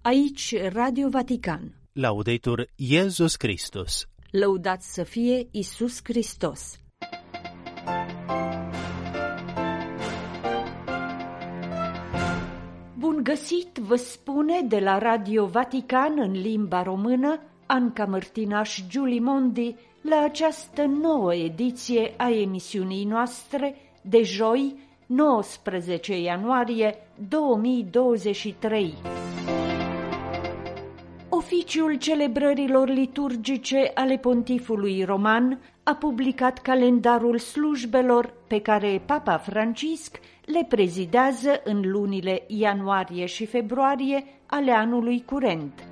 Aici Radio Vatican. Laudetur Iesus Christus. Lăudat să fie Iisus Hristos. Bun găsit, vă spune de la Radio Vatican în limba română Anca Mărtinaș Giulimondi la această nouă ediție a emisiunii noastre de joi, 19 ianuarie 2023. Oficiul celebrărilor liturgice ale Pontifului Roman a publicat calendarul slujbelor pe care Papa Francisc le prezidează în lunile ianuarie și februarie ale anului curent.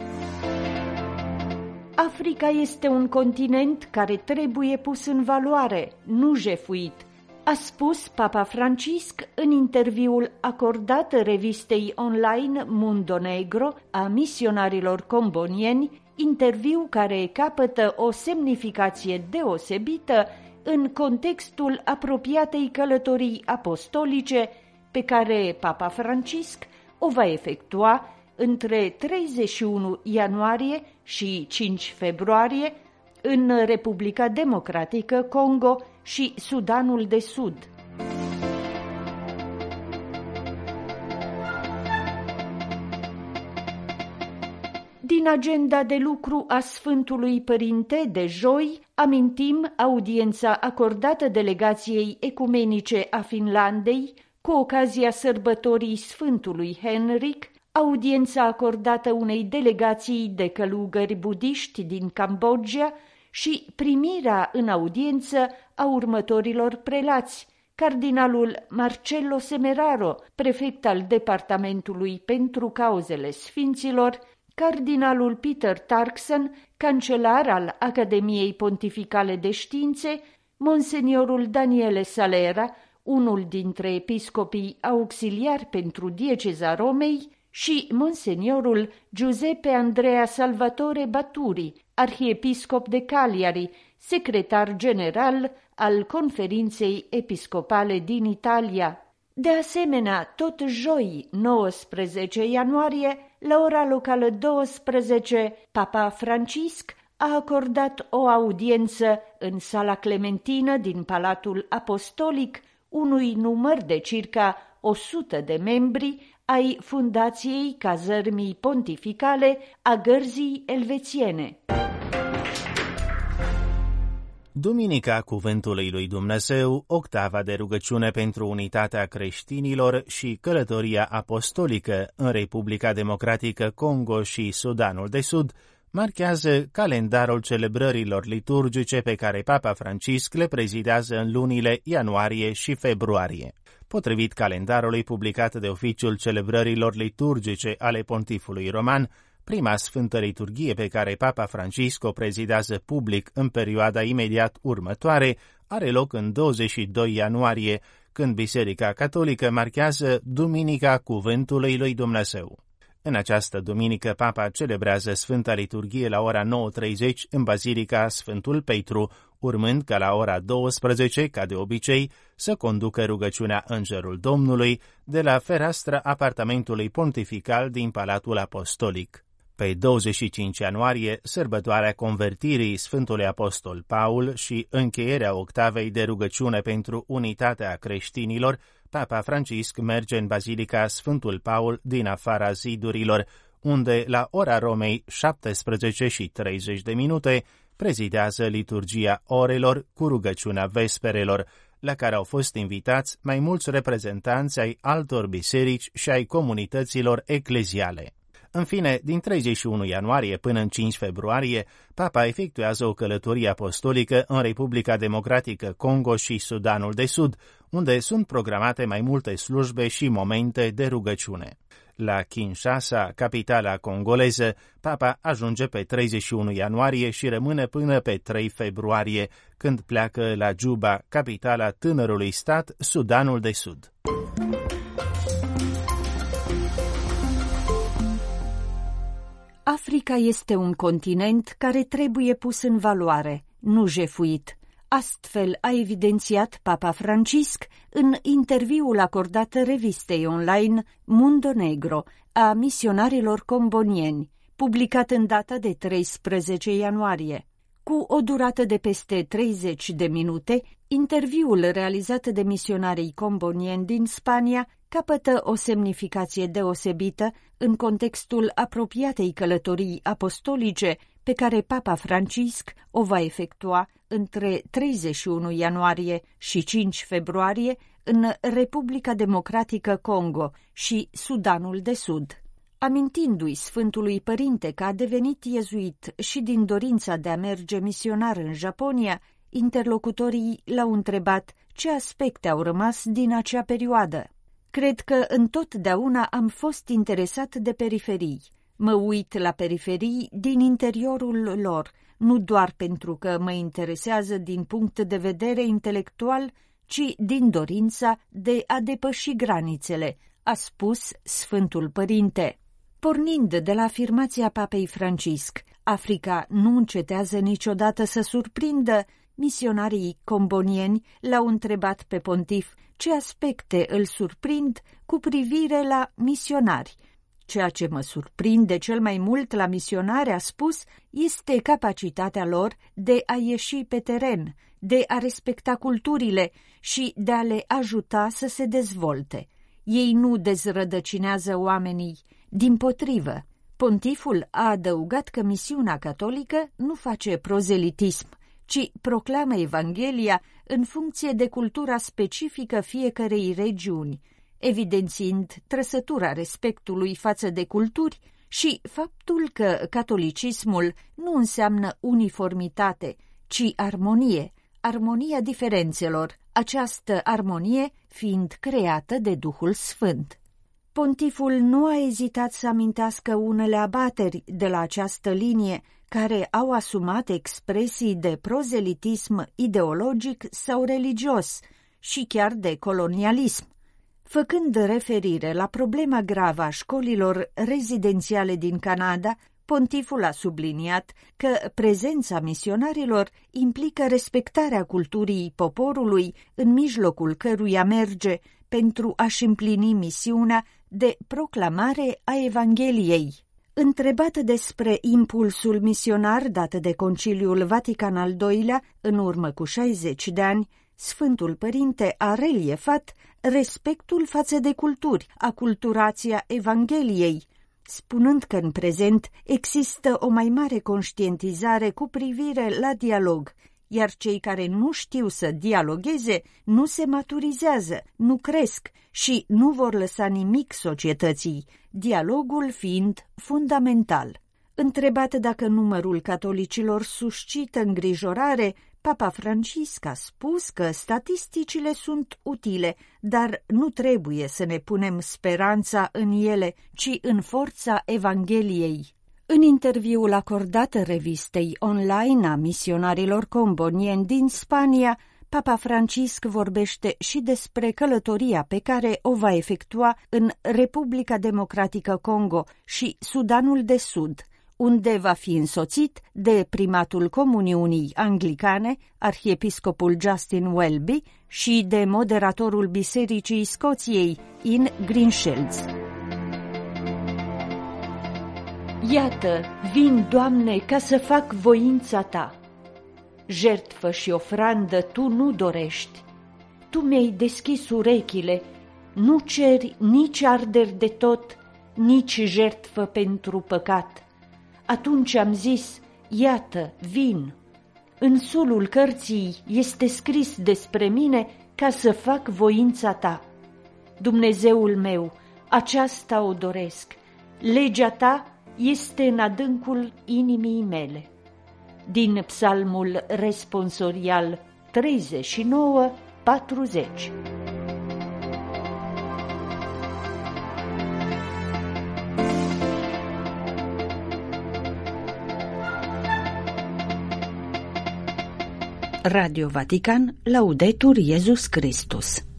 Africa este un continent care trebuie pus în valoare, nu jefuit, a spus Papa Francisc în interviul acordat revistei online Mundo Negro a misionarilor combonieni, interviu care capătă o semnificație deosebită în contextul apropiatei călătorii apostolice pe care Papa Francisc o va efectua între 31 ianuarie și 5 februarie în Republica Democratică Congo și Sudanul de Sud. Din agenda de lucru a Sfântului Părinte de joi, amintim audiența acordată delegației ecumenice a Finlandei cu ocazia sărbătorii Sfântului Henric, audiența acordată unei delegații de călugări budiști din Cambodgia și primirea în audiență a următorilor prelați: cardinalul Marcello Semeraro, prefect al Departamentului pentru Cauzele Sfinților, cardinalul Peter Turkson, cancelar al Academiei Pontificale de Științe, monseniorul Daniele Salera, unul dintre episcopii auxiliari pentru dieceza Romei, și monseniorul Giuseppe Andrea Salvatore Baturi, arhiepiscop de Cagliari, secretar general al Conferinței Episcopale din Italia. De asemenea, tot joi, 19 ianuarie, la ora locală 12, Papa Francisc a acordat o audiență în Sala Clementină din Palatul Apostolic unui număr de circa 100 de membri ai Fundației Cazărmii Pontificale a Gărzii Elvețiene. Duminica Cuvântului lui Dumnezeu, octava de rugăciune pentru unitatea creștinilor și călătoria apostolică în Republica Democratică Congo și Sudanul de Sud, marchează calendarul celebrărilor liturgice pe care Papa Francisc le prezidează în lunile ianuarie și februarie. Potrivit calendarului publicat de Oficiul Celebrărilor Liturgice ale Pontifului Roman, prima Sfântă Liturghie pe care Papa Francisc o prezidează public în perioada imediat următoare are loc în 22 ianuarie, când Biserica Catolică marchează Duminica Cuvântului lui Dumnezeu. În această duminică, Papa celebrează Sfânta Liturghie la ora 9:30 în Bazilica Sfântul Petru, urmând ca la ora 12, ca de obicei, să conducă rugăciunea Îngerul Domnului de la fereastra apartamentului pontifical din Palatul Apostolic. Pe 25 ianuarie, sărbătoarea convertirii Sfântului Apostol Paul și încheierea octavei de rugăciune pentru unitatea creștinilor, Papa Francisc merge în Bazilica Sfântul Paul din afara zidurilor, unde la ora Romei 17:30 prezidează liturgia orelor cu rugăciunea vesperelor, la care au fost invitați mai mulți reprezentanți ai altor biserici și ai comunităților ecleziale. În fine, din 31 ianuarie până în 5 februarie, Papa efectuează o călătorie apostolică în Republica Democratică Congo și Sudanul de Sud, unde sunt programate mai multe slujbe și momente de rugăciune. La Kinshasa, capitala congoleză, Papa ajunge pe 31 ianuarie și rămâne până pe 3 februarie, când pleacă la Juba, capitala tânărului stat, Sudanul de Sud. Africa este un continent care trebuie pus în valoare, nu jefuit, Astfel a evidențiat Papa Francisc în interviul acordat revistei online Mundo Negro a misionarilor combonieni, publicat în data de 13 ianuarie. Cu o durată de peste 30 de minute, interviul realizat de misionarii combonieni din Spania capătă o semnificație deosebită în contextul apropiatei călătorii apostolice pe care Papa Francisc o va efectua între 31 ianuarie și 5 februarie în Republica Democratică Congo și Sudanul de Sud. Amintindu-i Sfântului Părinte că a devenit iezuit și din dorința de a merge misionar în Japonia, interlocutorii l-au întrebat ce aspecte au rămas din acea perioadă. Cred că întotdeauna am fost interesat de periferii. Mă uit la periferii din interiorul lor, nu doar pentru că mă interesează din punct de vedere intelectual, ci din dorința de a depăși granițele, a spus Sfântul Părinte. Pornind de la afirmația Papei Francisc, Africa nu încetează niciodată să surprindă, misionarii combonieni l-au întrebat pe pontif ce aspecte îl surprind cu privire la misionari. Ceea ce mă surprinde cel mai mult la misionari, a spus, este capacitatea lor de a ieși pe teren, de a respecta culturile și de a le ajuta să se dezvolte. Ei nu dezrădăcinează oamenii, dimpotrivă. Pontiful a adăugat că misiunea catolică nu face prozelitism, ci proclamă Evanghelia în funcție de cultura specifică fiecărei regiuni, evidențiind trăsătura respectului față de culturi și faptul că catolicismul nu înseamnă uniformitate, ci armonie, armonia diferențelor, această armonie fiind creată de Duhul Sfânt. Pontiful nu a ezitat să amintească unele abateri de la această linie, care au asumat expresii de prozelitism ideologic sau religios și chiar de colonialism. Făcând referire la problema gravă a școlilor rezidențiale din Canada, pontiful a subliniat că prezența misionarilor implică respectarea culturii poporului în mijlocul căruia merge pentru a-și împlini misiunea de proclamare a Evangheliei. Întrebată despre impulsul misionar dat de Conciliul Vatican al II-lea în urmă cu 60 de ani, Sfântul Părinte a reliefat respectul față de culturi, aculturația Evangheliei, spunând că în prezent există o mai mare conștientizare cu privire la dialog, iar cei care nu știu să dialogheze nu se maturizează, nu cresc și nu vor lăsa nimic societății, dialogul fiind fundamental. Întrebat dacă numărul catolicilor suscită îngrijorare, Papa Francisc a spus că statisticile sunt utile, dar nu trebuie să ne punem speranța în ele, ci în forța Evangheliei. În interviul acordat revistei online a misionarilor combonieni din Spania, Papa Francisc vorbește și despre călătoria pe care o va efectua în Republica Democratică Congo și Sudanul de Sud, unde va fi însoțit de primatul Comuniunii Anglicane, arhiepiscopul Justin Welby, și de moderatorul Bisericii Scoției, Ian Greenshields. Iată, vin, Doamne, ca să fac voința Ta. Jertfă și ofrandă Tu nu dorești. Tu mi-ai deschis urechile, nu ceri nici arderi de tot, nici jertfă pentru păcat. Atunci am zis, iată, vin. În sulul cărții este scris despre mine ca să fac voința Ta. Dumnezeul meu, aceasta o doresc. Legea Ta este în adâncul inimii mele. Din Psalmul responsorial 39:40. Radio Vatican, Laudetur Iesus Christus.